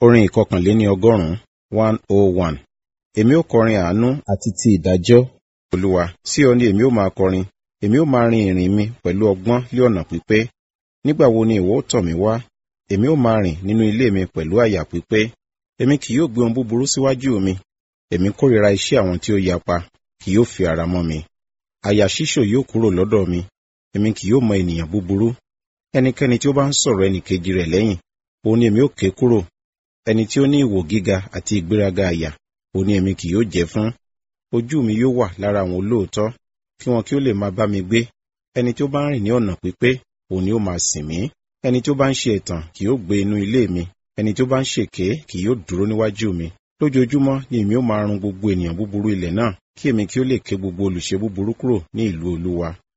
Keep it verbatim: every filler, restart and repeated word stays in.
Orin ìkọkànléní ọgọ́rùn-ún one oh one. Èmi ó kọrin àánú àti ti ìdájọ́ Olúwa. Sí ọ ni èmi ó máa kọrin. Èmi ó máa rin ìrìn mi pẹ̀lú ọgbọ́n lé ọ̀nà pípé. Nígbà wo ni ìwọ ó tọ̀ mí wá? Èmi ó máa rìn nínú ilé mi pẹ̀lú àyà pípé. Èmi kì yóò gbé ohun búburú síwájú mi. Èmi kórìíra iṣẹ́ àwọn tí ó yapa, kì yóò fi ara mọ́ mi. Àyà ṣíṣò yóò kúrò lọ́dọ̀ mi. Èmi kì yóò mọ ènìyàn búburú. Ẹnikẹ́ni tí ó bá ń sọ̀rọ̀ ẹnìkejì rẹ̀ lẹ́yìn, òun ni èmi ó ké kúrò. Ẹni tí ó ní ìwò gíga àti ìgbéraga àyà, òun ni èmi kì yóò jẹ́ fún. Ojú mi yóò wà lára àwọn olóòótọ́, kí wọn kí ó lè máa bá mi gbé. Ẹni tí ó bá ń rìn ní ọ̀nà pípé, òun ni ó máa sìn mí. Ẹni tí ó bá ń ṣe ẹ̀tàn kì yóò gbé inú ilé mi. Ẹni tí ó bá ń ṣèké kì yóò dúró níwájú mi. Lójoojúmọ́ ni èmi ó máa run gbogbo ènìyàn búburú ilẹ̀ náà, kí èmi kí ó lè ké gbogbo olùṣe búburú kúrò ní ìlú Olúwa.